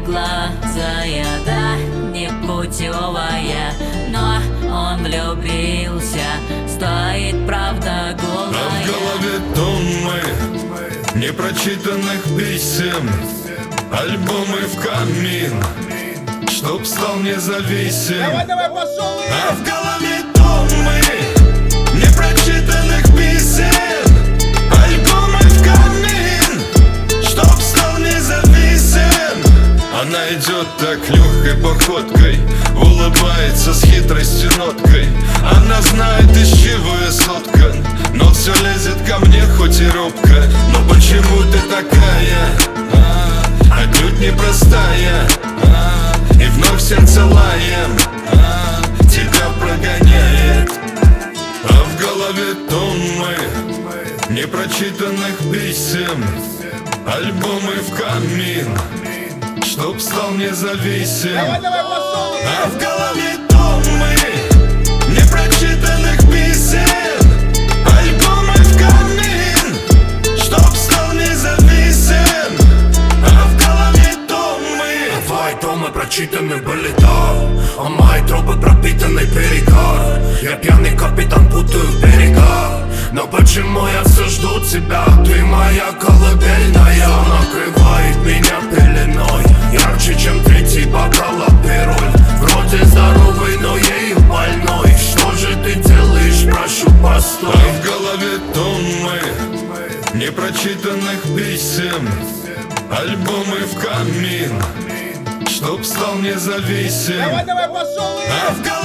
одноглазая, да, непутевая, но он влюбился, стоит правда голая. А в голове тонны непрочитанных писем, альбомы в камин, чтоб стал независим. Давай, пошел! А в голове тонны непрочитанных писем, альбомы в камин, чтоб стал независим. Она идет так легкой походкой, улыбается с хитростью ноткой. Она знает, из чего я соткан, но все лезет ко мне, хоть и робко. Но почему ты такая, отнюдь непростая, и вновь сердце лаем тебя прогоняет. А в голове тонны непрочитанных писем, альбомы в камин, чтоб стал независим. Давай, пошел! А в голове тонны непрочитанных писем, альбомы в камин, чтоб стал независим. А в голове тонны. Твои томы прочитаны были, да, а мои тропы пропитаны перегар. Я пьяный капитан, путаю берега. Но почему я все жду тебя? Ты моя колыбельная, накрывает меня пеленой, ярче, чем третий бокал апероль. Вроде здоровый, но ею больной. Что же ты делаешь, прошу, постой. А в голове тонны непрочитанных писем, альбомы в камин, чтоб стал независим. Давай, пошел! А в голове